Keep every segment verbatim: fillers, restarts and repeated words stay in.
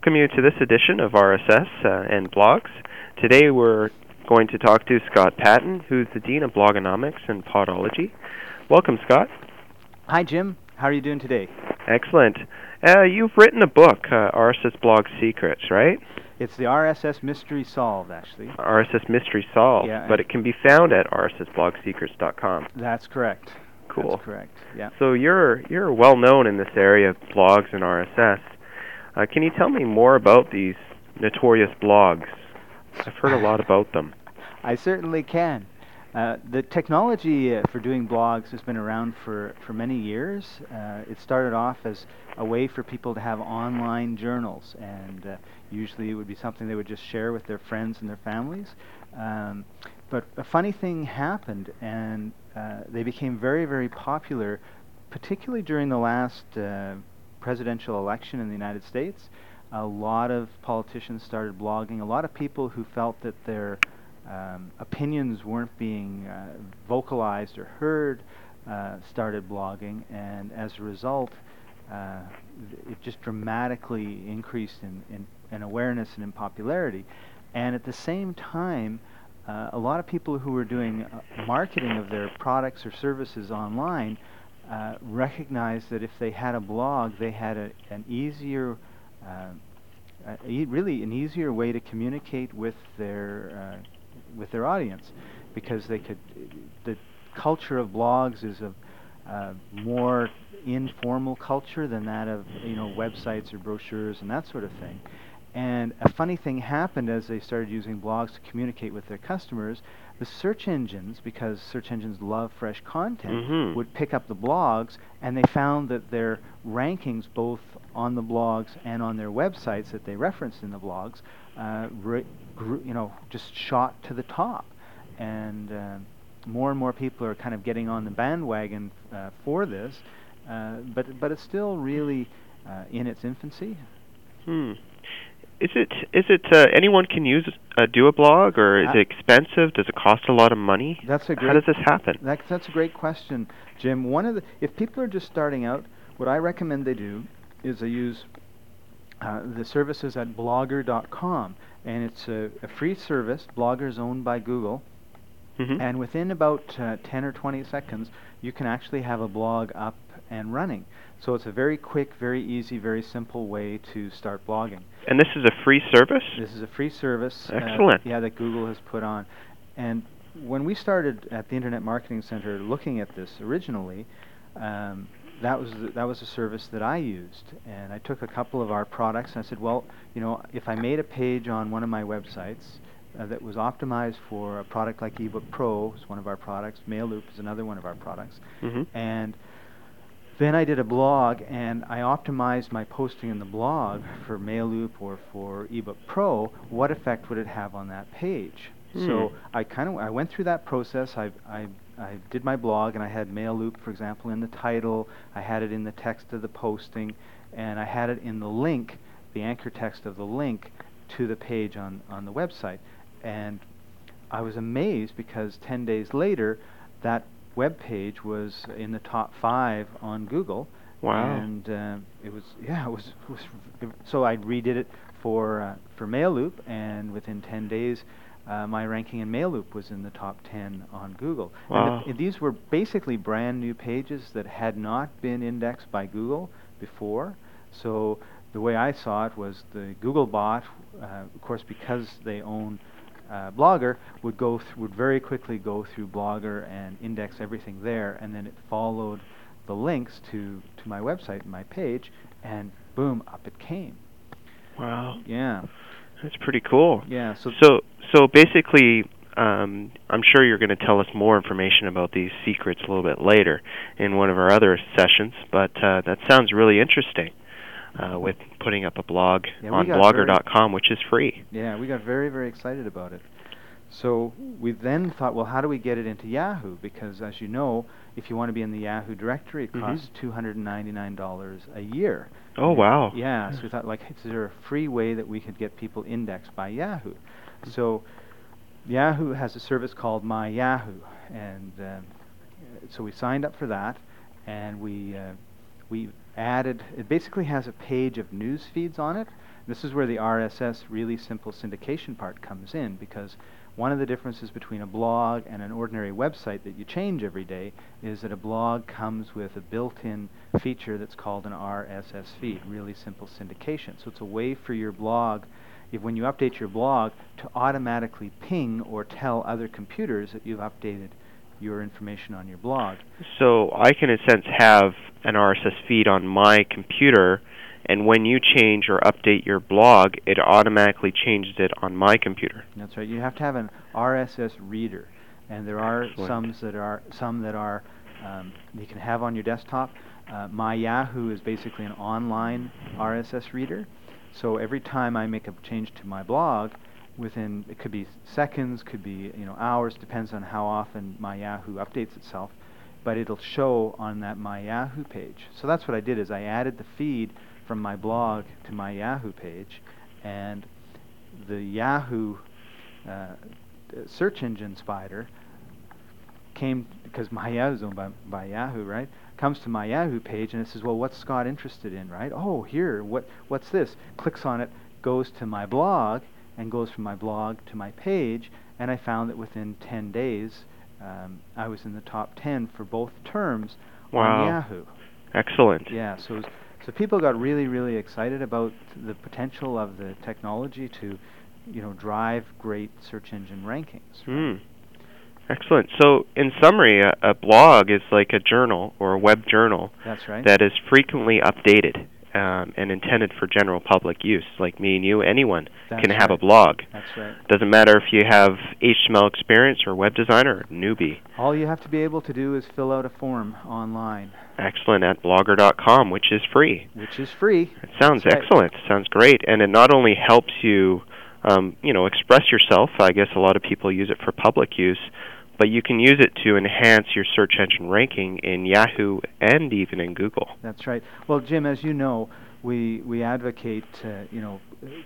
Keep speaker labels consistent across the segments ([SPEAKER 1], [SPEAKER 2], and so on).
[SPEAKER 1] welcome you to this edition of R S S uh, and Blogs. Today we're going to talk to Scott Patton, who's the Dean of Blogonomics and Podology. Welcome, Scott.
[SPEAKER 2] Hi, Jim. How are you doing today?
[SPEAKER 1] Excellent. Uh, you've written a book, uh, R S S Blog Secrets, right?
[SPEAKER 2] It's the R S S Mystery Solved, actually.
[SPEAKER 1] R S S Mystery Solved,
[SPEAKER 2] yeah,
[SPEAKER 1] but it can be found at r s s blog secrets dot com.
[SPEAKER 2] That's correct.
[SPEAKER 1] Cool.
[SPEAKER 2] That's correct, yeah.
[SPEAKER 1] So you're you're well known in this area of blogs and R S S. Uh, can you tell me more about these notorious blogs? I've heard a lot about them.
[SPEAKER 2] I certainly can. Uh, the technology uh, for doing blogs has been around for, for many years. Uh, it started off as a way for people to have online journals, and uh, usually it would be something they would just share with their friends and their families. Um, but a funny thing happened, and uh, they became very, very popular, particularly during the last uh, presidential election in the United States. A lot of politicians started blogging. A lot of people who felt that their um, opinions weren't being uh, vocalized or heard uh, started blogging, and as a result, uh, it just dramatically increased in, in, in awareness and in popularity. And at the same time, uh, a lot of people who were doing uh, marketing of their products or services online Uh, recognized that if they had a blog, they had a, an easier, uh, a e really an easier way to communicate with their uh, with their audience, because they could. The culture of blogs is a uh, more informal culture than that of you know websites or brochures and that sort of thing. And a funny thing happened as they started using blogs to communicate with their customers. The search engines, because search engines love fresh content,
[SPEAKER 1] mm-hmm.
[SPEAKER 2] would pick up the blogs, and they found that their rankings, both on the blogs and on their websites that they referenced in the blogs, uh, re- grew, you know, just shot to the top. And uh, more and more people are kind of getting on the bandwagon uh, for this, uh, but but it's still really uh, in its infancy.
[SPEAKER 1] Hmm. Is it is it uh, anyone can use uh, do a blog, or is
[SPEAKER 2] uh,
[SPEAKER 1] it expensive? Does it cost a lot of money?
[SPEAKER 2] That's a great
[SPEAKER 1] How does this happen?
[SPEAKER 2] That, that's a great question, Jim. One of the if people are just starting out, what I recommend they do is they use uh, the services at blogger dot com, and it's a, a free service. Blogger is owned by Google,
[SPEAKER 1] mm-hmm.
[SPEAKER 2] and within about uh, ten or twenty seconds, you can actually have a blog up and running. So it's a very quick, very easy, very simple way to start blogging.
[SPEAKER 1] And this is a free service?
[SPEAKER 2] This is a free service.
[SPEAKER 1] Excellent.
[SPEAKER 2] Uh, yeah, that Google has put on. And when we started at the Internet Marketing Center looking at this originally, um, that was the, that was a service that I used. And I took a couple of our products and I said, well, you know, if I made a page on one of my websites uh, that was optimized for a product like eBook Pro, is one of our products, MailLoop is another one of our products,
[SPEAKER 1] mm-hmm.
[SPEAKER 2] and then I did a blog, and I optimized my posting in the blog for MailLoop or for eBook Pro. What effect would it have on that page?
[SPEAKER 1] Hmm.
[SPEAKER 2] So I kind of I went through that process. I, I I did my blog, and I had MailLoop, for example, in the title. I had it in the text of the posting, and I had it in the link, the anchor text of the link to the page on on the website. And I was amazed because ten days later, that web page was in the top five on Google.
[SPEAKER 1] Wow!
[SPEAKER 2] And uh, it was yeah, it was. It was it, so I redid it for uh, for MailLoop, and within ten days, uh, my ranking in MailLoop was in the top ten on Google.
[SPEAKER 1] Wow!
[SPEAKER 2] And, the, and these were basically brand new pages that had not been indexed by Google before. So the way I saw it was the Google bot, uh, of course, because they own Uh, Blogger, would go th- would very quickly go through Blogger and index everything there, and then it followed the links to, to my website, my page, and boom, up it came.
[SPEAKER 1] Wow.
[SPEAKER 2] Yeah.
[SPEAKER 1] That's pretty cool.
[SPEAKER 2] Yeah. So
[SPEAKER 1] so, so basically, um, I'm sure you're going to tell us more information about these secrets a little bit later in one of our other sessions, but uh, that sounds really interesting. Uh, with putting up a blog
[SPEAKER 2] yeah,
[SPEAKER 1] on blogger dot com, which is free.
[SPEAKER 2] Yeah, we got very, very excited about it. So we then thought, well, how do we get it into Yahoo? Because as you know, if you want to be in the Yahoo directory, it
[SPEAKER 1] mm-hmm.
[SPEAKER 2] costs two hundred ninety-nine dollars a year.
[SPEAKER 1] Oh,
[SPEAKER 2] and
[SPEAKER 1] wow.
[SPEAKER 2] Yeah, so we thought, like, is there a free way that we could get people indexed by Yahoo? So Yahoo has a service called My Yahoo, and um, so we signed up for that, and we uh, we added, it basically has a page of news feeds on it This is where the R S S really simple syndication part comes in, because one of the differences between a blog and an ordinary website that you change every day is that a blog comes with a built-in feature that's called an R S S feed, really simple syndication. So it's a way for your blog, if when you update your blog, to automatically ping or tell other computers that you've updated your information on your blog.
[SPEAKER 1] So I can, in a sense, have an R S S feed on my computer, and when you change or update your blog, it automatically changes it on my computer.
[SPEAKER 2] That's right. You have to have an R S S reader, and there are
[SPEAKER 1] Excellent.
[SPEAKER 2] some that are some that are um, you can have on your desktop. Uh, My Yahoo is basically an online R S S reader. So every time I make a change to my blog, within, it could be seconds, could be you know hours, depends on how often My Yahoo updates itself, but it'll show on that My Yahoo page. So that's what I did, is I added the feed from my blog to my Yahoo page, and the Yahoo uh, search engine spider came, because my Yahoo is owned by, by Yahoo, right? Comes to my Yahoo page and it says, well, what's Scott interested in, right? Oh, here, what what's this? Clicks on it, goes to my blog, and goes from my blog to my page, and I found that within ten days, um, I was in the top ten for both terms
[SPEAKER 1] Wow.
[SPEAKER 2] on Yahoo.
[SPEAKER 1] Excellent.
[SPEAKER 2] Yeah, so it was, so people got really, really excited about the potential of the technology to, you know, drive great search engine rankings.
[SPEAKER 1] Hmm. Excellent. So, in summary, a, a blog is like a journal or a web journal.
[SPEAKER 2] That's right.
[SPEAKER 1] That is frequently updated um, and intended for general public use. Like me and you, anyone
[SPEAKER 2] That's
[SPEAKER 1] can have
[SPEAKER 2] right.
[SPEAKER 1] a blog.
[SPEAKER 2] That's right.
[SPEAKER 1] Doesn't matter if you have H T M L experience or web designer or newbie.
[SPEAKER 2] All you have to be able to do is fill out a form online.
[SPEAKER 1] Excellent, at blogger dot com, which is free.
[SPEAKER 2] Which is free.
[SPEAKER 1] It sounds
[SPEAKER 2] That's right.
[SPEAKER 1] excellent. Sounds great, and it not only helps you, um, you know, express yourself. I guess a lot of people use it for public use, but you can use it to enhance your search engine ranking in Yahoo and even in Google.
[SPEAKER 2] That's right. Well, Jim, as you know, we we advocate, uh, you know,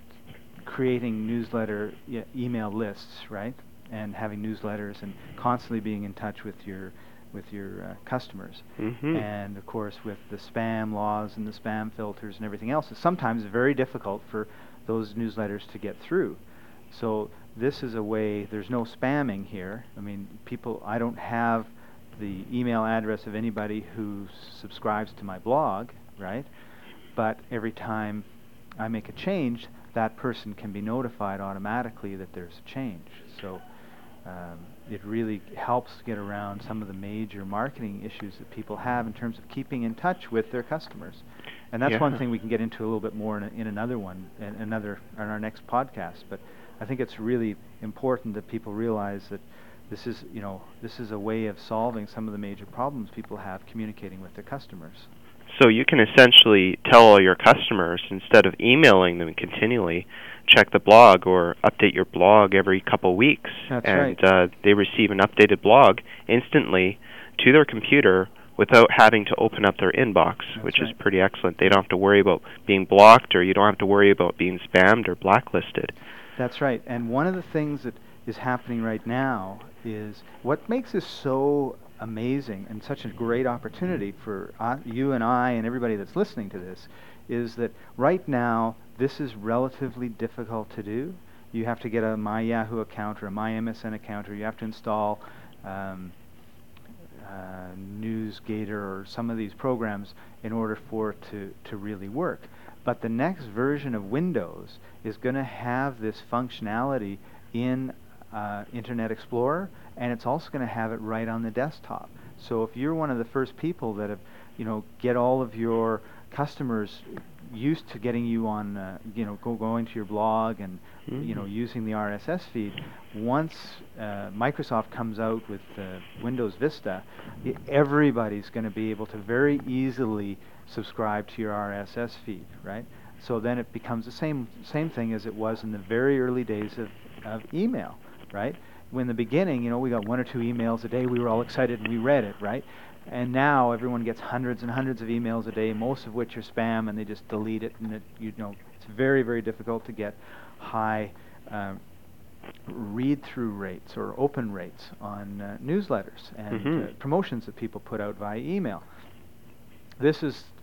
[SPEAKER 2] creating newsletter e- email lists, right, and having newsletters and constantly being in touch with your with your uh, customers.
[SPEAKER 1] Mm-hmm.
[SPEAKER 2] And of course, with the spam laws and the spam filters and everything else, it's sometimes very difficult for those newsletters to get through. So this is a way, there's no spamming here. I mean, people, I don't have the email address of anybody who subscribes to my blog, right? But every time I make a change, that person can be notified automatically that there's a change. So um, it really helps get around some of the major marketing issues that people have in terms of keeping in touch with their customers. And that's
[SPEAKER 1] Yeah.
[SPEAKER 2] one thing we can get into a little bit more in, a, in another one, in another in our next podcast. But I think it's really important that people realize that this is, you know, this is a way of solving some of the major problems people have communicating with their customers.
[SPEAKER 1] So you can essentially tell all your customers, instead of emailing them continually, check the blog or update your blog every couple weeks.
[SPEAKER 2] That's
[SPEAKER 1] and
[SPEAKER 2] right.
[SPEAKER 1] uh, they receive an updated blog instantly to their computer without having to open up their inbox,
[SPEAKER 2] That's
[SPEAKER 1] which
[SPEAKER 2] right.
[SPEAKER 1] is pretty excellent. They don't have to worry about being blocked, or you don't have to worry about being spammed or blacklisted.
[SPEAKER 2] That's right. And one of the things that is happening right now is what makes this so amazing and such a great opportunity for uh, you and I and everybody that's listening to this is that right now this is relatively difficult to do. You have to get a My Yahoo account or a My M S N account, or you have to install um, uh, NewsGator or some of these programs in order for it to, to really work. But the next version of Windows is going to have this functionality in uh, Internet Explorer, and it's also going to have it right on the desktop. So if you're one of the first people that have, you know, get all of your customers used to getting you on, uh, you know, go going to your blog and, mm-hmm. you know, using the R S S feed, once uh, Microsoft comes out with uh, Windows Vista, I- everybody's going to be able to very easily subscribe to your R S S feed, right? So then it becomes the same same thing as it was in the very early days of, of email, right? When in the beginning, you know, we got one or two emails a day, we were all excited and we read it, right? And now everyone gets hundreds and hundreds of emails a day, most of which are spam, and they just delete it, and it, you know, it's very, very difficult to get high uh, read-through rates or open rates on uh, newsletters and
[SPEAKER 1] mm-hmm.
[SPEAKER 2] uh, promotions that people put out via email. This is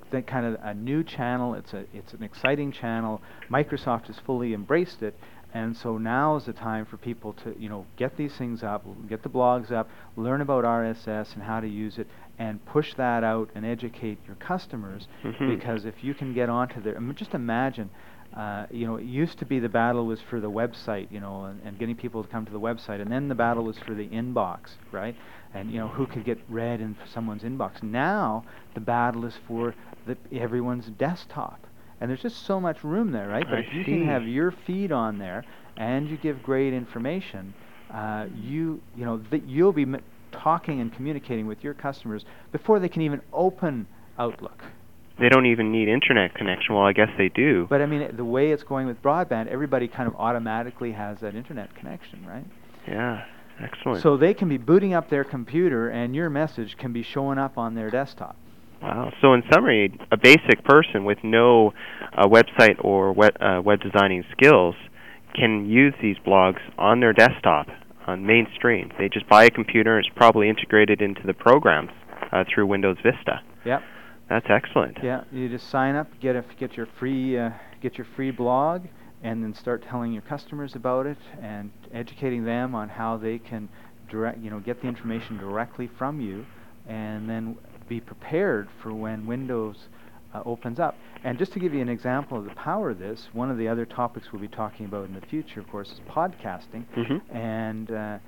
[SPEAKER 2] the kind of a new channel. It's a it's an exciting channel. Microsoft has fully embraced it, and so now is the time for people to you know get these things up, get the blogs up, learn about R S S and how to use it, and push that out and educate your customers.
[SPEAKER 1] Mm-hmm.
[SPEAKER 2] Because if you can get onto there, I mean, just imagine. Uh, you know, it used to be the battle was for the website, you know, and, and getting people to come to the website, and then the battle was for the inbox, right? And you know, who could get read in someone's inbox. Now the battle is for the, everyone's desktop, and there's just so much room there, right? But
[SPEAKER 1] I
[SPEAKER 2] if you
[SPEAKER 1] see.
[SPEAKER 2] can have your feed on there and you give great information, uh, you you know, th- you'll be m- talking and communicating with your customers before they can even open Outlook.
[SPEAKER 1] They don't even need internet connection. Well, I guess they do.
[SPEAKER 2] But I mean, the way it's going with broadband, everybody kind of automatically has that internet connection, right?
[SPEAKER 1] Yeah, excellent.
[SPEAKER 2] So they can be booting up their computer, and your message can be showing up on their desktop.
[SPEAKER 1] Wow. So in summary, a basic person with no uh, website or web, uh, web designing skills can use these blogs on their desktop on mainstream. They just buy a computer. It's probably integrated into the programs uh, through Windows Vista.
[SPEAKER 2] Yep.
[SPEAKER 1] That's excellent.
[SPEAKER 2] Yeah, you just sign up, get a, get your free uh, get your free blog, and then start telling your customers about it and educating them on how they can direct, you know, get the information directly from you, and then be prepared for when Windows uh, opens up. And just to give you an example of the power of this, one of the other topics we'll be talking about in the future, of course, is podcasting.
[SPEAKER 1] Mm-hmm.
[SPEAKER 2] And uh,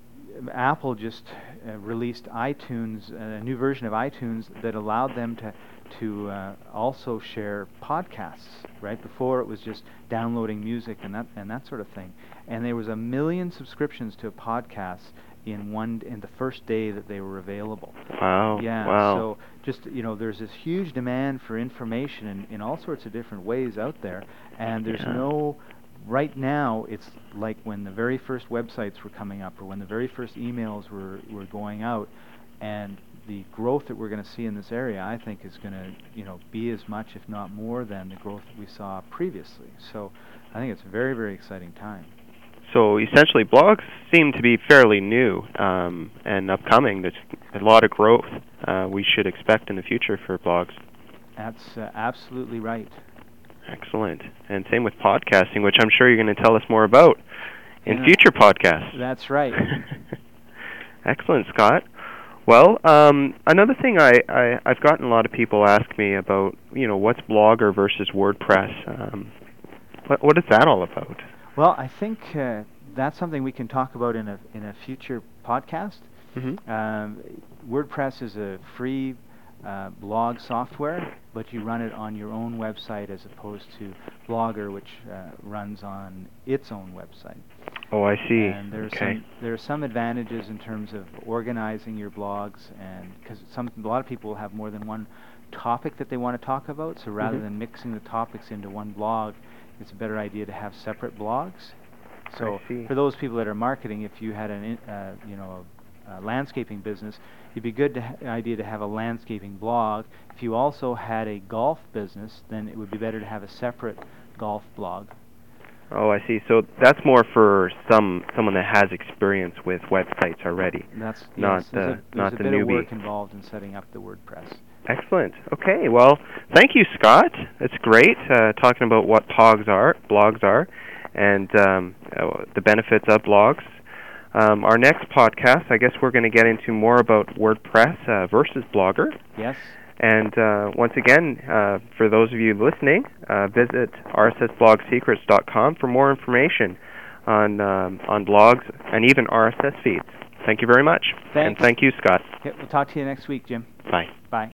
[SPEAKER 2] Apple just uh, released iTunes, uh, a new version of iTunes that allowed them to to uh, also share podcasts. Right before it was just downloading music and that and that sort of thing. And there was a million subscriptions to a podcast in one in the first day that they were available.
[SPEAKER 1] Wow.
[SPEAKER 2] Yeah.
[SPEAKER 1] Wow.
[SPEAKER 2] So just you know, there's this huge demand for information in, in all sorts of different ways out there, and there's
[SPEAKER 1] Yeah.
[SPEAKER 2] no. Right now, it's like when the very first websites were coming up, or when the very first emails were, were going out, and the growth that we're going to see in this area, I think, is going to, you know, be as much, if not more, than the growth that we saw previously. So, I think it's a very, very exciting time.
[SPEAKER 1] So essentially, blogs seem to be fairly new um, and upcoming. There's a lot of growth uh, we should expect in the future for blogs.
[SPEAKER 2] That's uh, absolutely right.
[SPEAKER 1] Excellent. And same with podcasting, which I'm sure you're going to tell us more about in
[SPEAKER 2] Yeah.
[SPEAKER 1] future podcasts.
[SPEAKER 2] That's right.
[SPEAKER 1] Excellent, Scott. Well, um, another thing I, I, I've gotten a lot of people ask me about, you know, what's Blogger versus WordPress? Um, what, what is that all about?
[SPEAKER 2] Well, I think uh, that's something we can talk about in a in a future podcast.
[SPEAKER 1] Mm-hmm.
[SPEAKER 2] Um, WordPress is a free uh, blog software, but you run it on your own website as opposed to Blogger, which uh, runs on its own website.
[SPEAKER 1] Oh, I see.
[SPEAKER 2] And there's
[SPEAKER 1] okay.
[SPEAKER 2] some there are some advantages in terms of organizing your blogs, and because some a lot of people will have more than one topic that they want to talk about. So rather
[SPEAKER 1] Mm-hmm.
[SPEAKER 2] than mixing the topics into one blog, it's a better idea to have separate blogs. So
[SPEAKER 1] I see.
[SPEAKER 2] for those people that are marketing, if you had an in- uh, you know a, a landscaping business, it'd be good to ha- idea to have a landscaping blog. If you also had a golf business, then it would be better to have a separate golf blog.
[SPEAKER 1] Oh, I see. So that's more for some someone that has experience with websites already.
[SPEAKER 2] That's
[SPEAKER 1] Not
[SPEAKER 2] yes, there's
[SPEAKER 1] the-
[SPEAKER 2] a, there's
[SPEAKER 1] not
[SPEAKER 2] a
[SPEAKER 1] the
[SPEAKER 2] bit
[SPEAKER 1] newbie.
[SPEAKER 2] of work involved in setting up the WordPress.
[SPEAKER 1] Excellent. Okay. Well, thank you, Scott. It's great uh, talking about what pogs are, blogs are, and um, uh, the benefits of blogs. Um, our next podcast, I guess we're going to get into more about WordPress uh, versus Blogger.
[SPEAKER 2] Yes.
[SPEAKER 1] And uh, once again, uh, for those of you listening, uh, visit r s s blog secrets dot com for more information on um, on blogs and even R S S feeds. Thank you very much.
[SPEAKER 2] Thanks.
[SPEAKER 1] And thank you, Scott.
[SPEAKER 2] Okay, we'll talk to you next week, Jim.
[SPEAKER 1] Bye.
[SPEAKER 2] Bye.